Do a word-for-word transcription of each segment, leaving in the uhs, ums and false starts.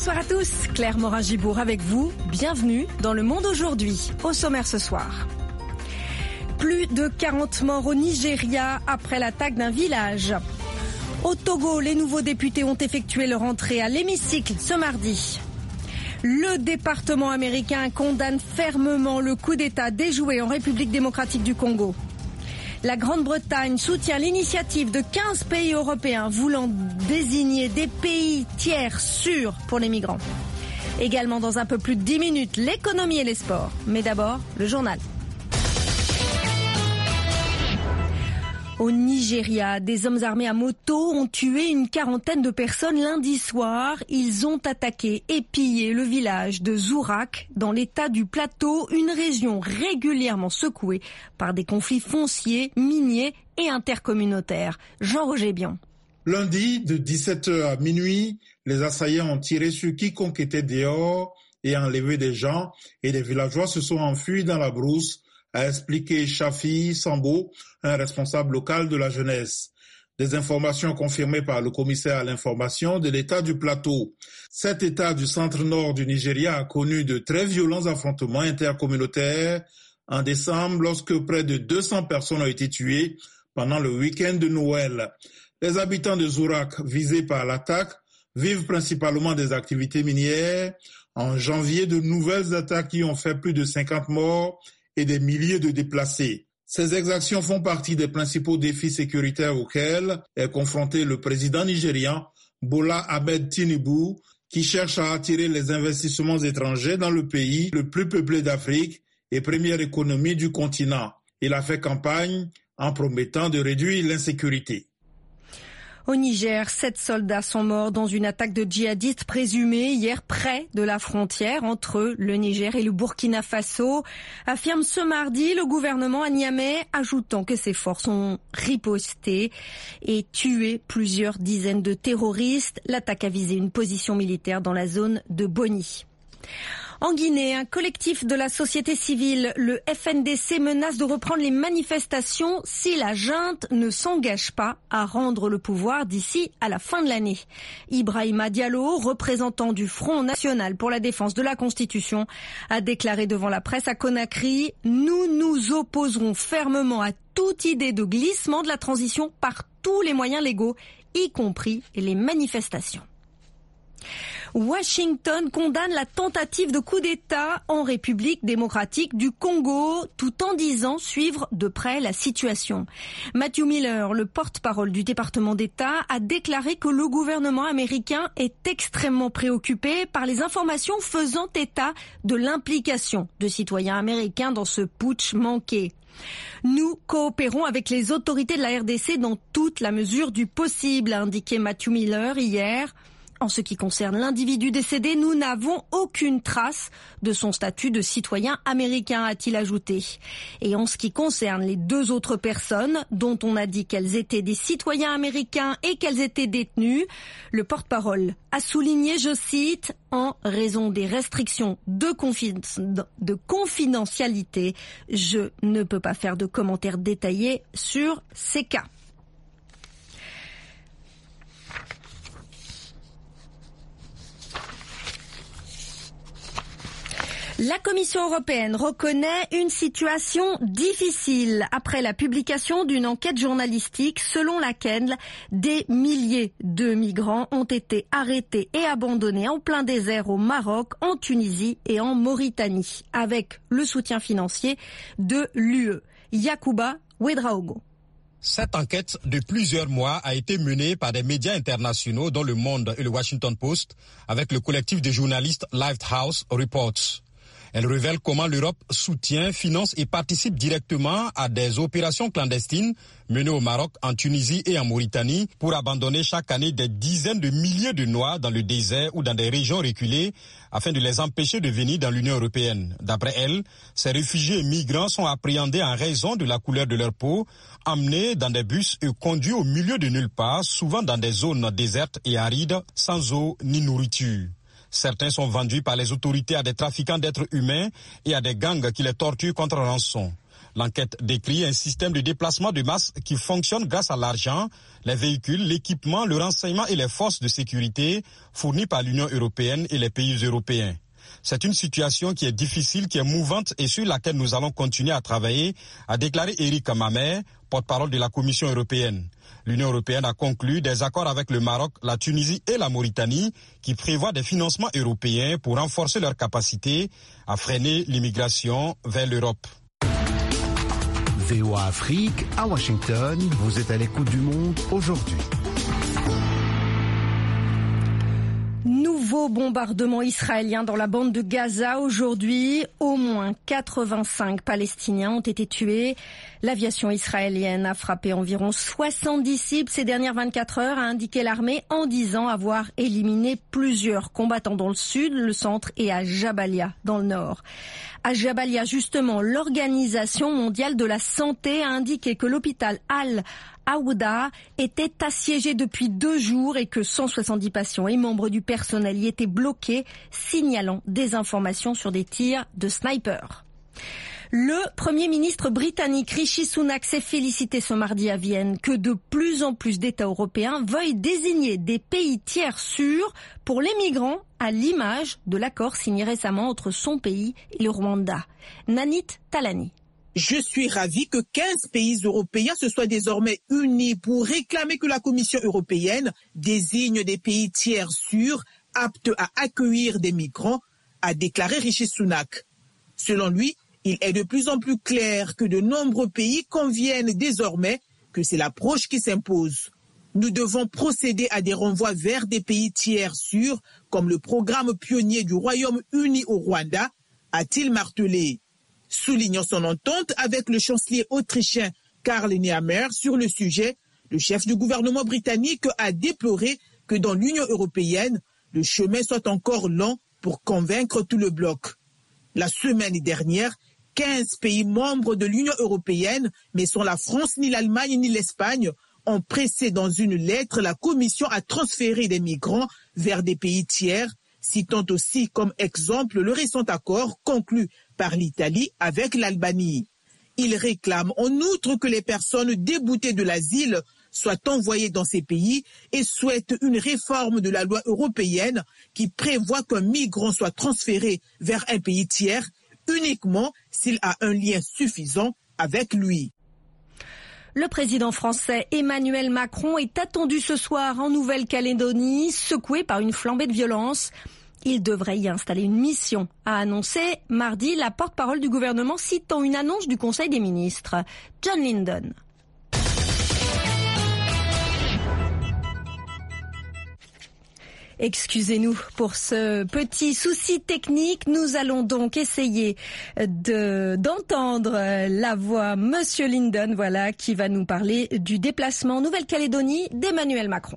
Bonsoir à tous, Claire Morin-Gibourg avec vous. Bienvenue dans Le Monde aujourd'hui. Au sommaire ce soir. Plus de quarante morts au Nigeria après l'attaque d'un village. Au Togo, les nouveaux députés ont effectué leur entrée à l'hémicycle ce mardi. Le département américain condamne fermement le coup d'État déjoué en République démocratique du Congo. La Grande-Bretagne soutient l'initiative de quinze pays européens voulant désigner des pays tiers sûrs pour les migrants. Également dans un peu plus de dix minutes, l'économie et les sports. Mais d'abord, le journal. Au Nigeria, des hommes armés à moto ont tué une quarantaine de personnes lundi soir. Ils ont attaqué et pillé le village de Zourak dans l'état du Plateau, une région régulièrement secouée par des conflits fonciers, miniers et intercommunautaires. Jean-Roger Bion. Lundi, de dix-sept heures à minuit, les assaillants ont tiré sur quiconque était dehors et enlevé des gens, et les villageois se sont enfuis dans la brousse, a expliqué Shafi Sambo, un responsable local de la jeunesse. Des informations confirmées par le commissaire à l'information de l'État du Plateau. Cet État du centre-nord du Nigeria a connu de très violents affrontements intercommunautaires en décembre lorsque près de deux cents personnes ont été tuées pendant le week-end de Noël. Les habitants de Zourak, visés par l'attaque, vivent principalement des activités minières. En janvier, de nouvelles attaques qui ont fait plus de cinquante morts et des milliers de déplacés. Ces exactions font partie des principaux défis sécuritaires auxquels est confronté le président nigérian Bola Ahmed Tinubu, qui cherche à attirer les investissements étrangers dans le pays le plus peuplé d'Afrique et première économie du continent. Il a fait campagne en promettant de réduire l'insécurité. Au Niger, sept soldats sont morts dans une attaque de djihadistes présumés hier près de la frontière entre le Niger et le Burkina Faso, affirme ce mardi le gouvernement à Niamey, ajoutant que ses forces ont riposté et tué plusieurs dizaines de terroristes. L'attaque a visé une position militaire dans la zone de Boni. En Guinée, un collectif de la société civile, le F N D C, menace de reprendre les manifestations si la junte ne s'engage pas à rendre le pouvoir d'ici à la fin de l'année. Ibrahima Diallo, représentant du Front National pour la défense de la Constitution, a déclaré devant la presse à Conakry « Nous nous opposerons fermement à toute idée de glissement de la transition par tous les moyens légaux, y compris les manifestations ». Washington condamne la tentative de coup d'État en République démocratique du Congo, tout en disant suivre de près la situation. Matthew Miller, le porte-parole du département d'État, a déclaré que le gouvernement américain est extrêmement préoccupé par les informations faisant état de l'implication de citoyens américains dans ce putsch manqué. Nous coopérons avec les autorités de la R D C dans toute la mesure du possible, a indiqué Matthew Miller hier. En ce qui concerne l'individu décédé, nous n'avons aucune trace de son statut de citoyen américain, a-t-il ajouté. Et en ce qui concerne les deux autres personnes, dont on a dit qu'elles étaient des citoyens américains et qu'elles étaient détenues, le porte-parole a souligné, je cite, « En raison des restrictions de, confi- de confidentialité, je ne peux pas faire de commentaires détaillés sur ces cas ». La Commission européenne reconnaît une situation difficile après la publication d'une enquête journalistique selon laquelle des milliers de migrants ont été arrêtés et abandonnés en plein désert au Maroc, en Tunisie et en Mauritanie, avec le soutien financier de l'U E. Yacouba Ouedraogo. Cette enquête de plusieurs mois a été menée par des médias internationaux dont Le Monde et le Washington Post avec le collectif de journalistes Lighthouse Reports. Elle révèle comment l'Europe soutient, finance et participe directement à des opérations clandestines menées au Maroc, en Tunisie et en Mauritanie pour abandonner chaque année des dizaines de milliers de Noirs dans le désert ou dans des régions reculées afin de les empêcher de venir dans l'Union européenne. D'après elle, ces réfugiés et migrants sont appréhendés en raison de la couleur de leur peau, emmenés dans des bus et conduits au milieu de nulle part, souvent dans des zones désertes et arides, sans eau ni nourriture. Certains sont vendus par les autorités à des trafiquants d'êtres humains et à des gangs qui les torturent contre rançon. L'enquête décrit un système de déplacement de masse qui fonctionne grâce à l'argent, les véhicules, l'équipement, le renseignement et les forces de sécurité fournis par l'Union européenne et les pays européens. C'est une situation qui est difficile, qui est mouvante et sur laquelle nous allons continuer à travailler, a déclaré Éric Mamer, porte-parole de la Commission européenne. L'Union européenne a conclu des accords avec le Maroc, la Tunisie et la Mauritanie qui prévoient des financements européens pour renforcer leur capacité à freiner l'immigration vers l'Europe. V O A Afrique, à Washington, vous êtes à l'écoute du monde aujourd'hui. Nouveau bombardement israélien dans la bande de Gaza aujourd'hui. Au moins quatre-vingt-cinq Palestiniens ont été tués. L'aviation israélienne a frappé environ soixante-dix cibles ces dernières vingt-quatre heures, a indiqué l'armée en disant avoir éliminé plusieurs combattants dans le sud, le centre et à Jabalia dans le nord. À Jabalia, justement, l'Organisation mondiale de la santé a indiqué que l'hôpital Al-Aouda était assiégé depuis deux jours et que cent soixante-dix patients et membres du personnel y étaient bloqués, signalant des informations sur des tirs de snipers. Le Premier ministre britannique Rishi Sunak s'est félicité ce mardi à Vienne que de plus en plus d'États européens veuillent désigner des pays tiers sûrs pour les migrants, à l'image de l'accord signé récemment entre son pays et le Rwanda. Nanit Talani. Je suis ravi que quinze pays européens se soient désormais unis pour réclamer que la Commission européenne désigne des pays tiers sûrs, aptes à accueillir des migrants, a déclaré Rishi Sunak. Selon lui, il est de plus en plus clair que de nombreux pays conviennent désormais que c'est l'approche qui s'impose. Nous devons procéder à des renvois vers des pays tiers sûrs, comme le programme pionnier du Royaume-Uni au Rwanda, a-t-il martelé. Soulignant son entente avec le chancelier autrichien Karl Nehammer sur le sujet, le chef du gouvernement britannique a déploré que dans l'Union européenne, le chemin soit encore long pour convaincre tout le bloc. La semaine dernière, quinze pays membres de l'Union européenne, mais sans la France, ni l'Allemagne, ni l'Espagne, ont pressé dans une lettre la Commission à transférer des migrants vers des pays tiers, citant aussi comme exemple le récent accord conclu par l'Italie avec l'Albanie. Ils réclament en outre que les personnes déboutées de l'asile soient envoyées dans ces pays et souhaitent une réforme de la loi européenne qui prévoit qu'un migrant soit transféré vers un pays tiers uniquement s'il a un lien suffisant avec lui. Le président français Emmanuel Macron est attendu ce soir en Nouvelle-Calédonie, secoué par une flambée de violence. Il devrait y installer une mission, a annoncé mardi la porte-parole du gouvernement citant une annonce du Conseil des ministres. John Lyndon. Excusez-nous pour ce petit souci technique. Nous allons donc essayer de, d'entendre la voix Monsieur Lyndon, voilà, qui va nous parler du déplacement en Nouvelle-Calédonie d'Emmanuel Macron.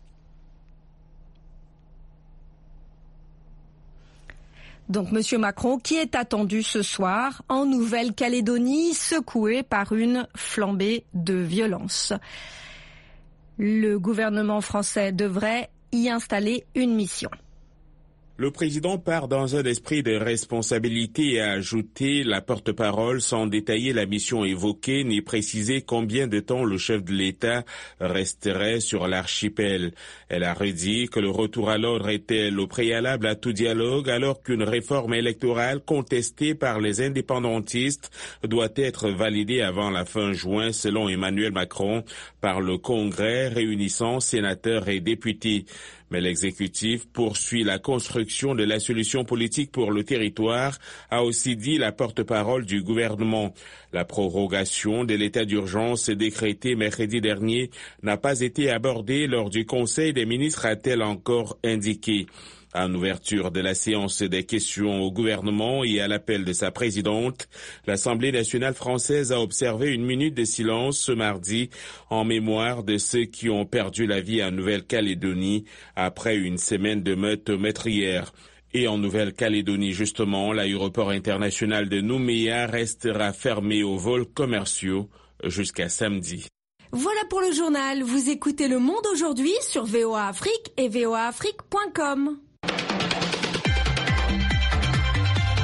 Donc Monsieur Macron qui est attendu ce soir en Nouvelle-Calédonie, secoué par une flambée de violence. Le gouvernement français devrait y installer une mission. Le président part dans un esprit de responsabilité et a ajouté la porte-parole sans détailler la mission évoquée ni préciser combien de temps le chef de l'État resterait sur l'archipel. Elle a redit que le retour à l'ordre était le préalable à tout dialogue alors qu'une réforme électorale contestée par les indépendantistes doit être validée avant la fin juin selon Emmanuel Macron par le Congrès réunissant sénateurs et députés. Mais l'exécutif poursuit la construction de la solution politique pour le territoire, a aussi dit la porte-parole du gouvernement. La prorogation de l'état d'urgence décrété mercredi dernier n'a pas été abordée lors du Conseil des ministres, a-t-elle encore indiqué. En ouverture de la séance des questions au gouvernement et à l'appel de sa présidente, l'Assemblée nationale française a observé une minute de silence ce mardi en mémoire de ceux qui ont perdu la vie en Nouvelle-Calédonie après une semaine de meutes meurtrières. Et en Nouvelle-Calédonie, justement, l'aéroport international de Nouméa restera fermé aux vols commerciaux jusqu'à samedi. Voilà pour le journal. Vous écoutez Le Monde aujourd'hui sur V O A Afrique et v o a afrique point com. Les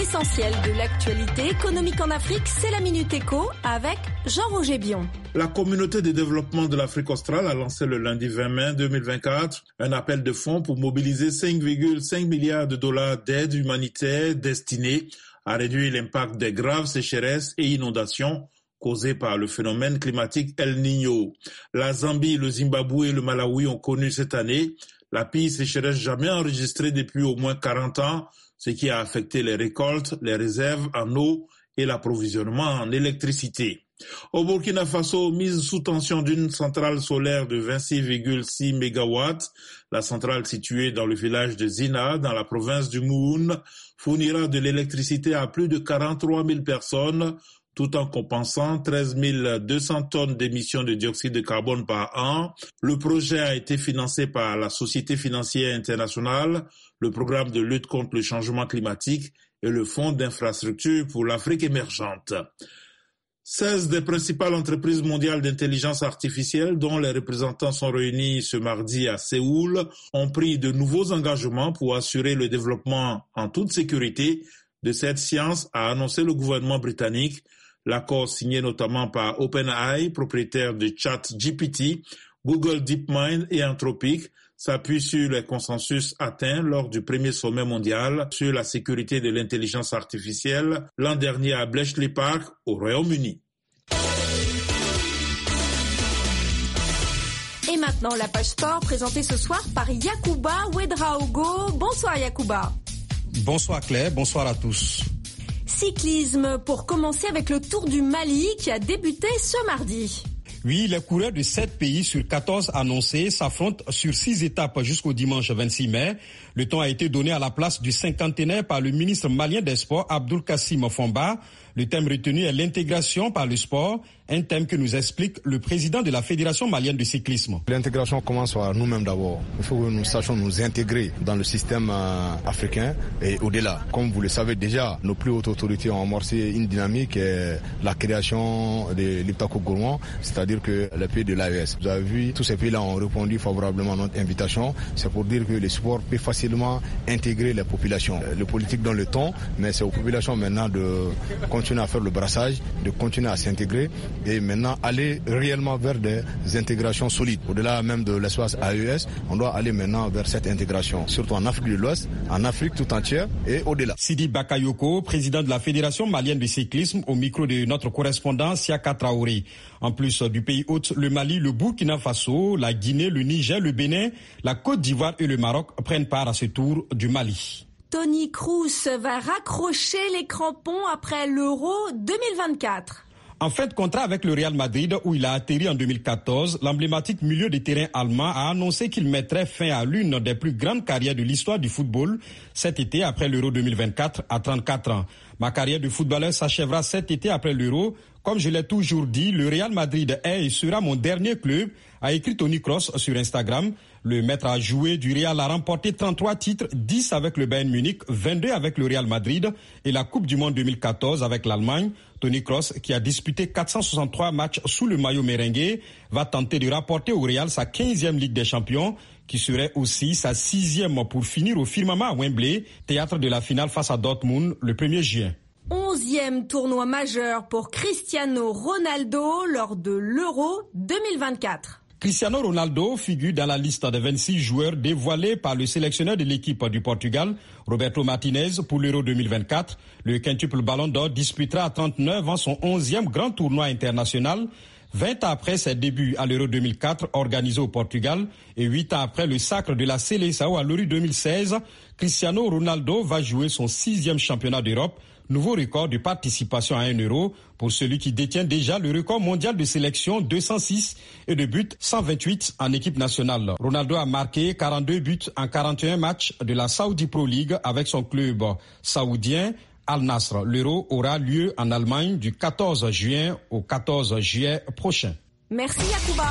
L'essentiel de l'actualité économique en Afrique, c'est la Minute Éco avec Jean-Roger Bion. La communauté de développement de l'Afrique australe a lancé le lundi vingt mai deux mille vingt-quatre un appel de fonds pour mobiliser cinq virgule cinq milliards de dollars d'aide humanitaire destinée à réduire l'impact des graves sécheresses et inondations causées par le phénomène climatique El Niño. La Zambie, le Zimbabwe et le Malawi ont connu cette année la pire sécheresse jamais enregistrée depuis au moins quarante ans, ce qui a affecté les récoltes, les réserves en eau et l'approvisionnement en électricité. Au Burkina Faso, mise sous tension d'une centrale solaire de vingt-six virgule six mégawatts, la centrale située dans le village de Zina, dans la province du Moun, fournira de l'électricité à plus de quarante-trois mille personnes, tout en compensant treize mille deux cents tonnes d'émissions de dioxyde de carbone par an. Le projet a été financé par la Société financière internationale, le programme de lutte contre le changement climatique et le Fonds d'infrastructure pour l'Afrique émergente. seize des principales entreprises mondiales d'intelligence artificielle, dont les représentants sont réunis ce mardi à Séoul, ont pris de nouveaux engagements pour assurer le développement en toute sécurité de cette science, a annoncé le gouvernement britannique. L'accord signé notamment par OpenAI, propriétaire de ChatGPT, Google DeepMind et Anthropic, s'appuie sur les consensus atteints lors du premier sommet mondial sur la sécurité de l'intelligence artificielle l'an dernier à Bletchley Park, au Royaume-Uni. Et maintenant, la page sport présentée ce soir par Yacouba Ouedraogo. Bonsoir Yacouba. Bonsoir Claire, bonsoir à tous. Cyclisme, pour commencer avec le Tour du Mali qui a débuté ce mardi. Oui, les coureurs de sept pays sur quatorze annoncés s'affrontent sur six étapes jusqu'au dimanche vingt-six mai. Le temps a été donné à la place du cinquantenaire par le ministre malien des Sports, Abdoul Kassim Fomba. Le thème retenu est l'intégration par le sport, un thème que nous explique le président de la Fédération malienne de cyclisme. L'intégration commence par nous-mêmes d'abord. Il faut que nous sachions nous intégrer dans le système euh, africain et au-delà. Comme vous le savez déjà, nos plus hautes autorités ont amorcé une dynamique, euh, la création de l'Iptako Gourmand, c'est-à-dire que les pays de l'A E S. Vous avez vu, tous ces pays-là ont répondu favorablement à notre invitation. C'est pour dire que le sport peut facilement intégrer les populations. Le politique donne le ton, mais c'est aux populations maintenant de continuer à faire le brassage, de continuer à s'intégrer et maintenant aller réellement vers des intégrations solides. Au-delà même de l'espace A E S, on doit aller maintenant vers cette intégration, surtout en Afrique de l'Ouest, en Afrique tout entière et au-delà. Sidi Bakayoko, président de la Fédération malienne de cyclisme, au micro de notre correspondant Siaka Traoré. En plus du pays hôte, le Mali, le Burkina Faso, la Guinée, le Niger, le Bénin, la Côte d'Ivoire et le Maroc prennent part à ce tour du Mali. Tony Kroos va raccrocher les crampons après l'Euro deux mille vingt-quatre. En fin de contrat avec le Real Madrid, où il a atterri en deux mille quatorze, l'emblématique milieu de terrain allemand a annoncé qu'il mettrait fin à l'une des plus grandes carrières de l'histoire du football cet été après l'Euro deux mille vingt-quatre à trente-quatre ans. Ma carrière de footballeur s'achèvera cet été après l'Euro. Comme je l'ai toujours dit, le Real Madrid est et sera mon dernier club, a écrit Tony Kroos sur Instagram. Le maître à jouer du Real a remporté trente-trois titres, dix avec le Bayern Munich, vingt-deux avec le Real Madrid et la Coupe du Monde deux mille quatorze avec l'Allemagne. Tony Kroos, qui a disputé quatre cent soixante-trois matchs sous le maillot merengue, va tenter de rapporter au Real sa quinzième Ligue des Champions, qui serait aussi sa sixième pour finir au firmament à Wembley, théâtre de la finale face à Dortmund le premier juin. Onzième tournoi majeur pour Cristiano Ronaldo lors de l'Euro deux mille vingt-quatre. Cristiano Ronaldo figure dans la liste des vingt-six joueurs dévoilés par le sélectionneur de l'équipe du Portugal, Roberto Martinez, pour l'Euro deux mille vingt-quatre. Le quintuple Ballon d'Or disputera à trente-neuf ans son onzième grand tournoi international. vingt ans après ses débuts à l'Euro deux mille quatre organisé au Portugal et huit ans après le sacre de la Seleção à l'Euro deux mille seize, Cristiano Ronaldo va jouer son sixième championnat d'Europe. Nouveau record de participation à un euro pour celui qui détient déjà le record mondial de sélection deux cent six et de buts cent vingt-huit en équipe nationale. Ronaldo a marqué quarante-deux buts en quarante et un matchs de la Saudi Pro League avec son club saoudien Al Nassr. L'euro aura lieu en Allemagne du quatorze juin au quatorze juillet prochain. Merci Yacouba.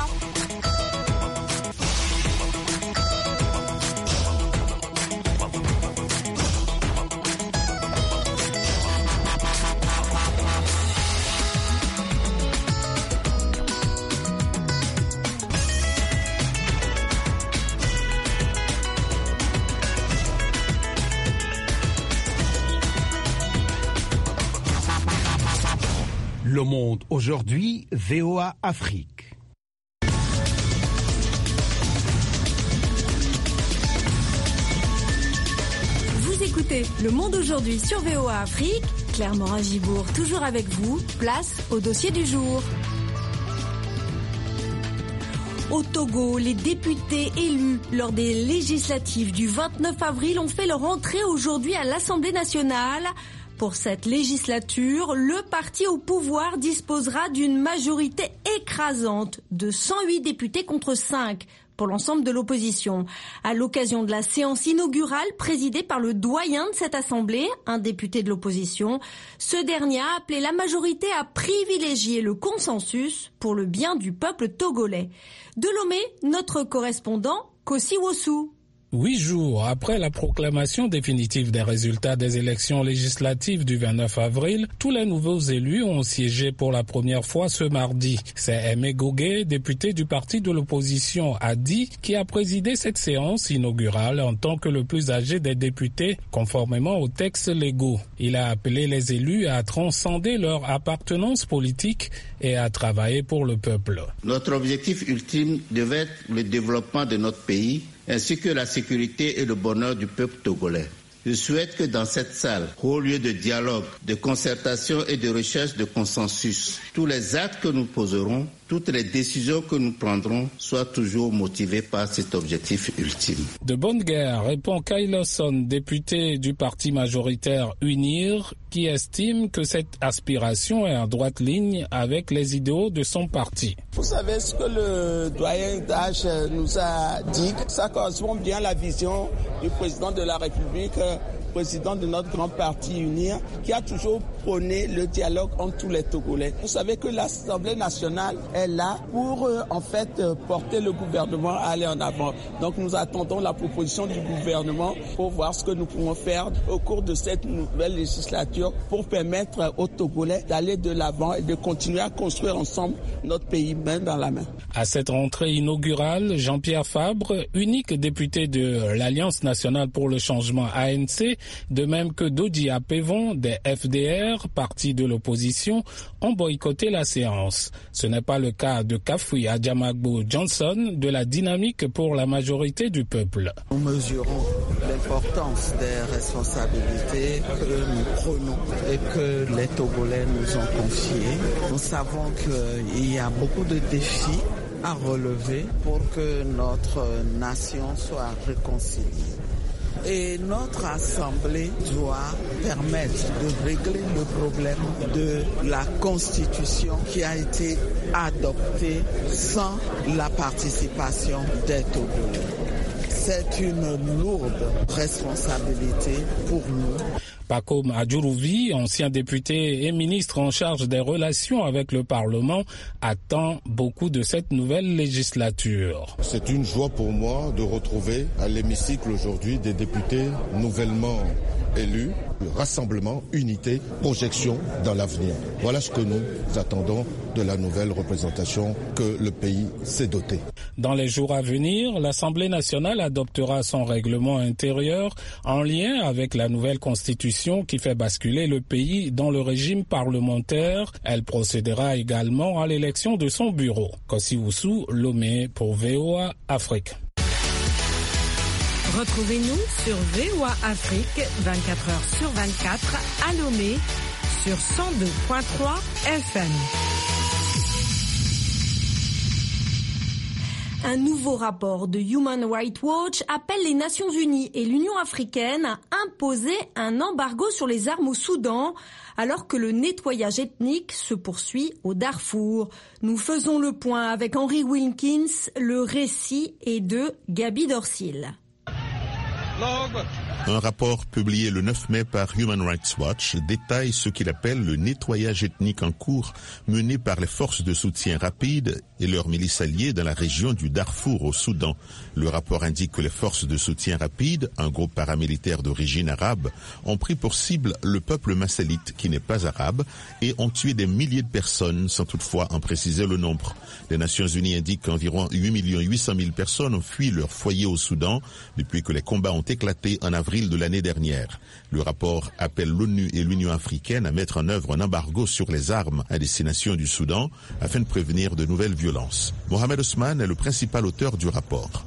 Le Monde aujourd'hui, V O A Afrique. Vous écoutez Le Monde aujourd'hui sur V O A Afrique. Claire Morin-Gibourg, toujours avec vous. Place au dossier du jour. Au Togo, les députés élus lors des législatives du vingt-neuf avril ont fait leur entrée aujourd'hui à l'Assemblée nationale. Pour cette législature, le parti au pouvoir disposera d'une majorité écrasante de cent huit députés contre cinq pour l'ensemble de l'opposition. À l'occasion de la séance inaugurale présidée par le doyen de cette assemblée, un député de l'opposition, ce dernier a appelé la majorité à privilégier le consensus pour le bien du peuple togolais. De Lomé, notre correspondant Kossi Wosu. Huit jours après la proclamation définitive des résultats des élections législatives du vingt-neuf avril, tous les nouveaux élus ont siégé pour la première fois ce mardi. C'est Aimé Gogué, député du parti de l'opposition Adi, qui a présidé cette séance inaugurale en tant que le plus âgé des députés, conformément aux textes légaux. Il a appelé les élus à transcender leur appartenance politique et à travailler pour le peuple. Notre objectif ultime devait être le développement de notre pays, ainsi que la sécurité et le bonheur du peuple togolais. Je souhaite que dans cette salle, haut lieu de dialogue, de concertation et de recherche de consensus, tous les actes que nous poserons, toutes les décisions que nous prendrons soient toujours motivées par cet objectif ultime. De bonne guerre, répond Kyle Lawson, député du parti majoritaire UNIR, qui estime que cette aspiration est en droite ligne avec les idéaux de son parti. Vous savez ce que le doyen d'âge nous a dit, ça correspond bien à la vision du président de la République, président de notre grand parti UNIR, qui a toujours prôné le dialogue entre tous les Togolais. Vous savez que l'Assemblée nationale est là pour euh, en fait euh, porter le gouvernement à aller en avant. Donc nous attendons la proposition du gouvernement pour voir ce que nous pouvons faire au cours de cette nouvelle législature pour permettre aux Togolais d'aller de l'avant et de continuer à construire ensemble notre pays main dans la main. À cette rentrée inaugurale, Jean-Pierre Fabre, unique député de l'Alliance nationale pour le changement A N C, de même que Dodi Apevon des F D R, parti de l'opposition, ont boycotté la séance. Ce n'est pas le cas de Kafui Adjamagbo Johnson de la dynamique pour la majorité du peuple. Nous mesurons l'importance des responsabilités que nous prenons et que les Togolais nous ont confiées. Nous savons qu'il y a beaucoup de défis à relever pour que notre nation soit réconciliée. Et notre Assemblée doit permettre de régler le problème de la Constitution qui a été adoptée sans la participation des Togolais. C'est une lourde responsabilité pour nous. Pakom Adjurouvi, ancien député et ministre en charge des relations avec le Parlement, attend beaucoup de cette nouvelle législature. C'est une joie pour moi de retrouver à l'hémicycle aujourd'hui des députés nouvellement élus. Rassemblement, unité, projection dans l'avenir. Voilà ce que nous attendons de la nouvelle représentation que le pays s'est doté. Dans les jours à venir, l'Assemblée nationale adoptera son règlement intérieur en lien avec la nouvelle constitution qui fait basculer le pays dans le régime parlementaire. Elle procédera également à l'élection de son bureau. Kossi Wosu, Lomé pour V O A Afrique. Retrouvez-nous sur V O A Afrique vingt-quatre heures sur vingt-quatre à Lomé sur cent deux virgule trois F M. Un nouveau rapport de Human Rights Watch appelle les Nations Unies et l'Union africaine à imposer un embargo sur les armes au Soudan, alors que le nettoyage ethnique se poursuit au Darfour. Nous faisons le point avec Henry Wilkins, le récit est de Gabi Dorsil. Un rapport publié le neuf mai par Human Rights Watch détaille ce qu'il appelle le nettoyage ethnique en cours mené par les forces de soutien rapide et leurs milices alliées dans la région du Darfour au Soudan. Le rapport indique que les forces de soutien rapide, un groupe paramilitaire d'origine arabe, ont pris pour cible le peuple massalite qui n'est pas arabe et ont tué des milliers de personnes sans toutefois en préciser le nombre. Les Nations Unies indiquent qu'environ huit millions huit cent mille personnes ont fui leur foyer au Soudan depuis que les combats ont éclaté en avril de l'année dernière. Le rapport appelle l'ONU et l'Union africaine à mettre en œuvre un embargo sur les armes à destination du Soudan afin de prévenir de nouvelles violences. Mohamed Ousmane est le principal auteur du rapport.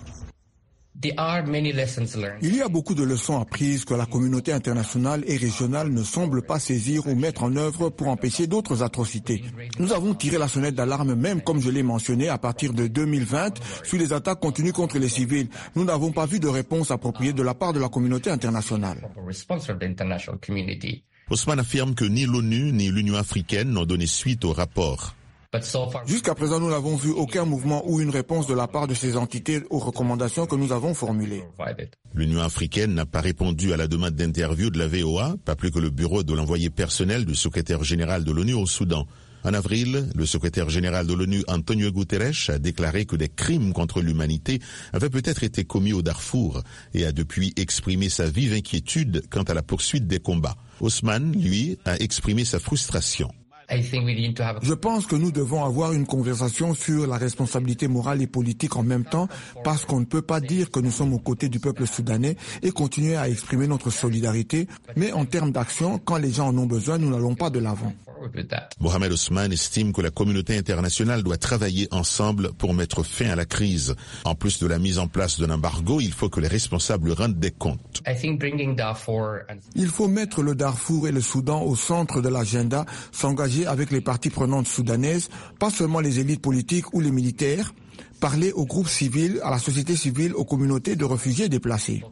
Il y a beaucoup de leçons apprises que la communauté internationale et régionale ne semble pas saisir ou mettre en œuvre pour empêcher d'autres atrocités. Nous avons tiré la sonnette d'alarme même, comme je l'ai mentionné, à partir de deux mille vingt, sur les attaques continues contre les civils. Nous n'avons pas vu de réponse appropriée de la part de la communauté internationale. Ousmane affirme que ni l'ONU ni l'Union africaine n'ont donné suite au rapport. Jusqu'à présent, nous n'avons vu aucun mouvement ou une réponse de la part de ces entités aux recommandations que nous avons formulées. L'Union africaine n'a pas répondu à la demande d'interview de la V O A, pas plus que le bureau de l'envoyé personnel du secrétaire général de l'ONU au Soudan. En avril, le secrétaire général de l'ONU, Antonio Guterres, a déclaré que des crimes contre l'humanité avaient peut-être été commis au Darfour et a depuis exprimé sa vive inquiétude quant à la poursuite des combats. Ousmane, lui, a exprimé sa frustration. Je pense que nous devons avoir une conversation sur la responsabilité morale et politique en même temps, parce qu'on ne peut pas dire que nous sommes aux côtés du peuple soudanais et continuer à exprimer notre solidarité, mais en termes d'action, quand les gens en ont besoin, nous n'allons pas de l'avant. Mohamed Ousmane estime que la communauté internationale doit travailler ensemble pour mettre fin à la crise. En plus de la mise en place d'un embargo, il faut que les responsables rendent des comptes. Il faut mettre le Darfour et le Soudan au centre de l'agenda, s'engager avec les parties prenantes soudanaises, pas seulement les élites politiques ou les militaires, parler aux groupes civils, à la société civile, aux communautés de réfugiés déplacés.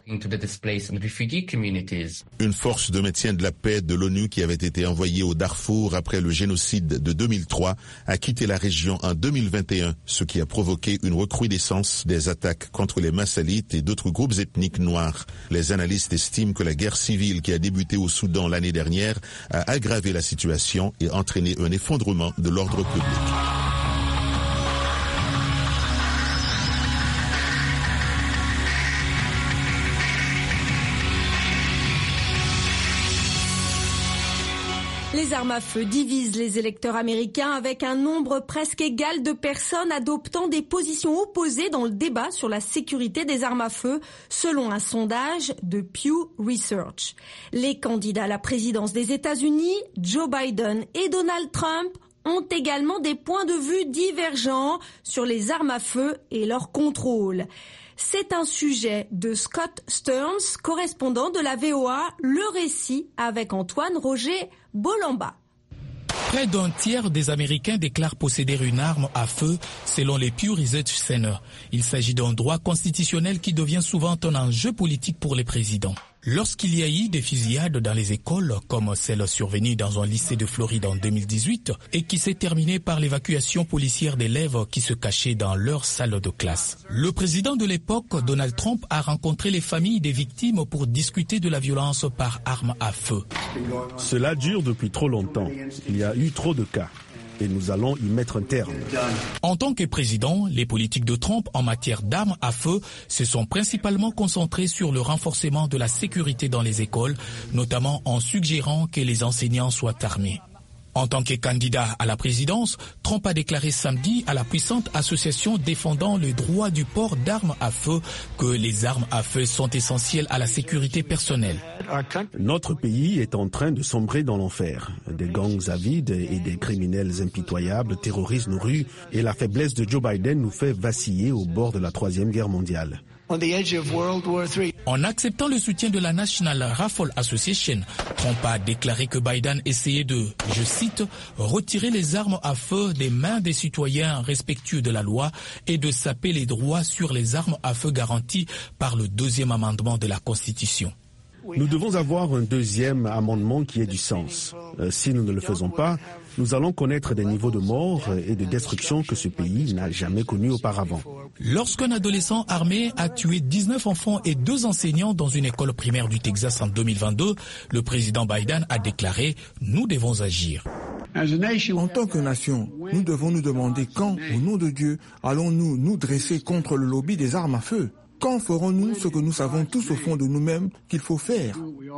Une force de maintien de la paix de l'ONU qui avait été envoyée au Darfour après le génocide de deux mille trois a quitté la région en deux mille vingt et un, ce qui a provoqué une recrudescence des attaques contre les Massalites et d'autres groupes ethniques noirs. Les analystes estiment que la guerre civile qui a débuté au Soudan l'année dernière a aggravé la situation et entraîné un effondrement de l'ordre public. Les armes à feu divisent les électeurs américains avec un nombre presque égal de personnes adoptant des positions opposées dans le débat sur la sécurité des armes à feu, selon un sondage de Pew Research. Les candidats à la présidence des États-Unis, Joe Biden et Donald Trump, ont également des points de vue divergents sur les armes à feu et leur contrôle. C'est un sujet de Scott Stearns, correspondant de la V O A, le récit avec Antoine Roger Bolamba. Près d'un tiers des Américains déclarent posséder une arme à feu, selon les Pew Research Center. Il s'agit d'un droit constitutionnel qui devient souvent un enjeu politique pour les présidents. Lorsqu'il y a eu des fusillades dans les écoles, comme celle survenue dans un lycée de Floride en deux mille dix-huit, et qui s'est terminée par l'évacuation policière d'élèves qui se cachaient dans leur salle de classe. Le président de l'époque, Donald Trump, a rencontré les familles des victimes pour discuter de la violence par arme à feu. Cela dure depuis trop longtemps. Il y a eu trop de cas. Et nous allons y mettre un terme. En tant que président, les politiques de Trump en matière d'armes à feu se sont principalement concentrées sur le renforcement de la sécurité dans les écoles, notamment en suggérant que les enseignants soient armés. En tant que candidat à la présidence, Trump a déclaré samedi à la puissante association défendant le droit du port d'armes à feu que les armes à feu sont essentielles à la sécurité personnelle. Notre pays est en train de sombrer dans l'enfer. Des gangs avides et des criminels impitoyables terrorisent nos rues et la faiblesse de Joe Biden nous fait vaciller au bord de la Troisième Guerre mondiale. En acceptant le soutien de la National Rifle Association, Trump a déclaré que Biden essayait de, je cite, retirer les armes à feu des mains des citoyens respectueux de la loi et de saper les droits sur les armes à feu garantis par le deuxième amendement de la Constitution. Nous devons avoir un deuxième amendement qui ait du sens. Euh, si nous ne le faisons pas, nous allons connaître des niveaux de mort et de destruction que ce pays n'a jamais connus auparavant. Lorsqu'un adolescent armé a tué dix-neuf enfants et deux enseignants dans une école primaire du Texas en deux mille vingt-deux, le président Biden a déclaré « Nous devons agir ». En tant que nation, nous devons nous demander quand, au nom de Dieu, allons-nous nous dresser contre le lobby des armes à feu. Quand ferons-nous ce que nous savons tous au fond de nous-mêmes qu'il faut faire?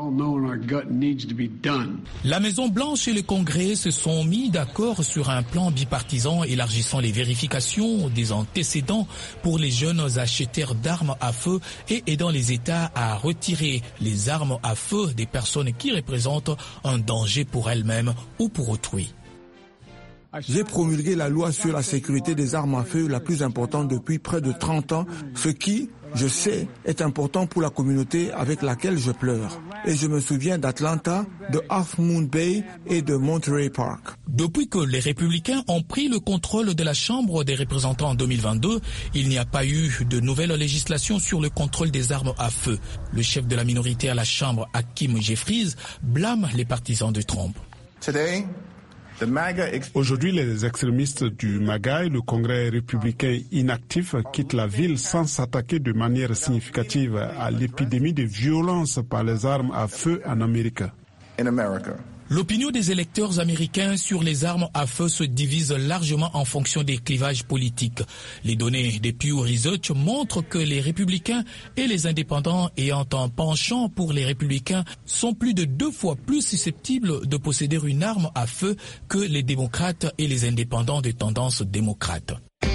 La Maison-Blanche et le Congrès se sont mis d'accord sur un plan bipartisan élargissant les vérifications des antécédents pour les jeunes acheteurs d'armes à feu et aidant les États à retirer les armes à feu des personnes qui représentent un danger pour elles-mêmes ou pour autrui. J'ai promulgué la loi sur la sécurité des armes à feu la plus importante depuis près de trente ans, ce qui, je sais, est important pour la communauté avec laquelle je pleure. Et je me souviens d'Atlanta, de Half Moon Bay et de Monterey Park. Depuis que les Républicains ont pris le contrôle de la Chambre des représentants en deux mille vingt-deux, il n'y a pas eu de nouvelle législation sur le contrôle des armes à feu. Le chef de la minorité à la Chambre, Hakeem Jeffries, blâme les partisans de Trump. Today, Aujourd'hui, les extrémistes du MAGA et le Congrès républicain inactif quittent la ville sans s'attaquer de manière significative à l'épidémie de violence par les armes à feu en Amérique. L'opinion des électeurs américains sur les armes à feu se divise largement en fonction des clivages politiques. Les données des Pew Research montrent que les républicains et les indépendants ayant un penchant pour les républicains sont plus de deux fois plus susceptibles de posséder une arme à feu que les démocrates et les indépendants de tendance démocrate.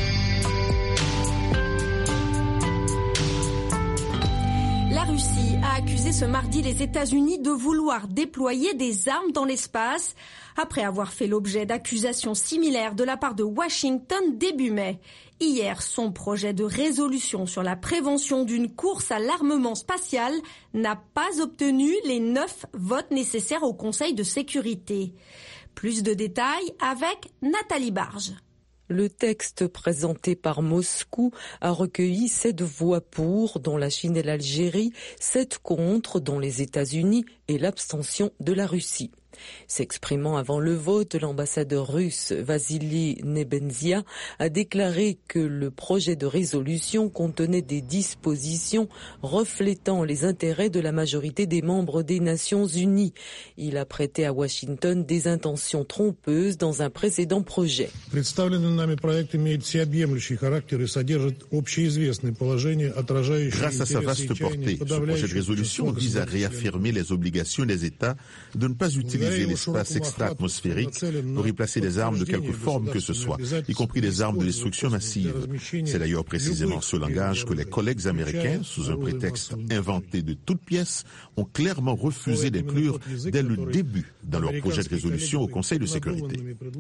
La Russie a accusé ce mardi les États-Unis de vouloir déployer des armes dans l'espace après avoir fait l'objet d'accusations similaires de la part de Washington début mai. Hier, son projet de résolution sur la prévention d'une course à l'armement spatial n'a pas obtenu les neuf votes nécessaires au Conseil de sécurité. Plus de détails avec Nathalie Barge. Le texte présenté par Moscou a recueilli sept voix pour, dont la Chine et l'Algérie, sept contre, dont les États-Unis et l'abstention de la Russie. S'exprimant avant le vote, l'ambassadeur russe Vassili Nebenzia a déclaré que le projet de résolution contenait des dispositions reflétant les intérêts de la majorité des membres des Nations Unies. Il a prêté à Washington des intentions trompeuses dans un précédent projet. Grâce à sa vaste portée, ce projet de résolution vise à réaffirmer les obligations des États de ne pas utiliser l'espace extra-atmosphérique pour y placer des armes de quelque forme que ce soit, y compris des armes de destruction massive. C'est d'ailleurs précisément ce langage que les collègues américains, sous un prétexte inventé de toutes pièces, ont clairement refusé d'inclure dès le début dans leur projet de résolution au Conseil de sécurité.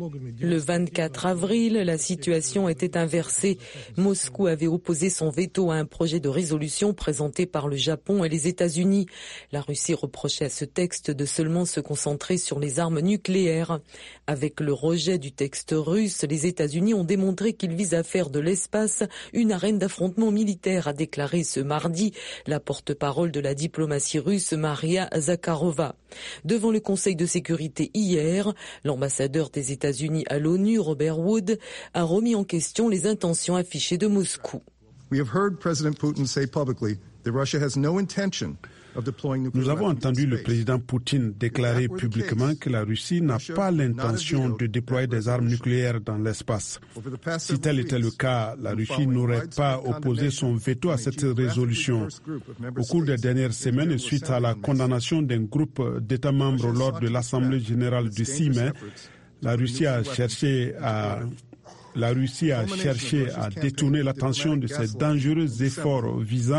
Le vingt-quatre avril, la situation était inversée. Moscou avait opposé son veto à un projet de résolution présenté par le Japon et les États-Unis. La Russie reprochait à ce texte de seulement se concentrer sur les armes nucléaires. Avec le rejet du texte russe, les États-Unis ont démontré qu'ils visent à faire de l'espace une arène d'affrontement militaire, a déclaré ce mardi la porte-parole de la diplomatie russe Maria Zakharova. Devant le Conseil de sécurité hier, l'ambassadeur des États-Unis à l'ONU, Robert Wood, a remis en question les intentions affichées de Moscou. We have heard President Putin say publicly that Russia has no intention. Nous avons entendu le président Poutine déclarer publiquement que la Russie n'a pas l'intention de déployer des armes nucléaires dans l'espace. Si tel était le cas, la Russie n'aurait pas opposé son veto à cette résolution. Au cours des dernières semaines, et suite à la condamnation d'un groupe d'États membres lors de l'Assemblée générale du six mai, la Russie a cherché à La Russie a cherché à détourner l'attention de ces dangereux efforts visant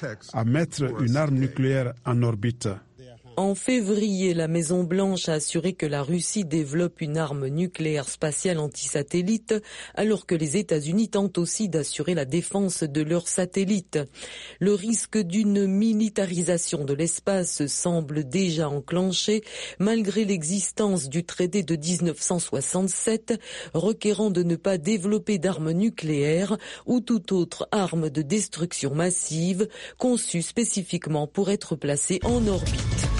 à mettre une arme nucléaire en orbite. En février, la Maison-Blanche a assuré que la Russie développe une arme nucléaire spatiale anti-satellite, alors que les États-Unis tentent aussi d'assurer la défense de leurs satellites. Le risque d'une militarisation de l'espace semble déjà enclenché, malgré l'existence du traité de dix-neuf cent soixante-sept, requérant de ne pas développer d'armes nucléaires ou toute autre arme de destruction massive conçue spécifiquement pour être placée en orbite.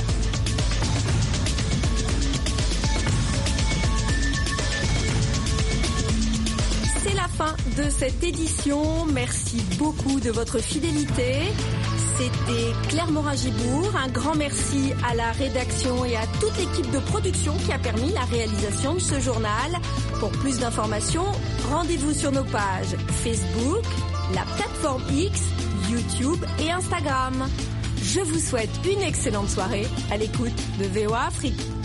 Fin de cette édition. Merci beaucoup de votre fidélité. C'était Claire Morin-Gibourg. Un grand merci à la rédaction et à toute l'équipe de production qui a permis la réalisation de ce journal. Pour plus d'informations, rendez-vous sur nos pages Facebook, la plateforme X, YouTube et Instagram. Je vous souhaite une excellente soirée à l'écoute de V O A Afrique.